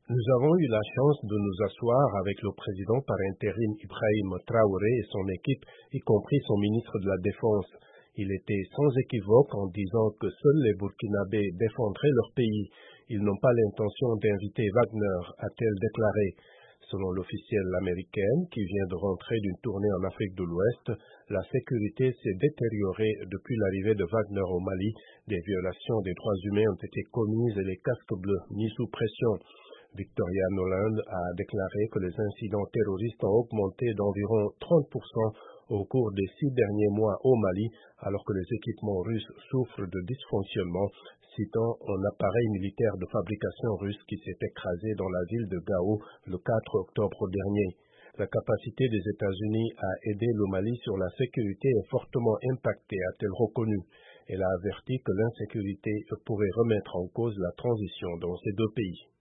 Nous avons eu la chance de nous asseoir avec le président par intérim Ibrahim Traoré et son équipe, y compris son ministre de la Défense. Il était sans équivoque en disant que seuls les Burkinabés défendraient leur pays. Ils n'ont pas l'intention d'inviter Wagner, a-t-elle déclaré. Selon l'officielle américaine, qui vient de rentrer d'une tournée en Afrique de l'Ouest, la sécurité s'est détériorée depuis l'arrivée de Wagner au Mali. Des violations des droits humains ont été commises et les casques bleus mis sous pression. Victoria Nuland a déclaré que les incidents terroristes ont augmenté d'environ 30% au cours des 6 derniers mois au Mali, alors que les équipements russes souffrent de dysfonctionnement, citant un appareil militaire de fabrication russe qui s'est écrasé dans la ville de Gao le 4 octobre dernier. La capacité des États-Unis à aider le Mali sur la sécurité est fortement impactée, a-t-elle reconnu. Elle a averti que l'insécurité pourrait remettre en cause la transition dans ces deux pays.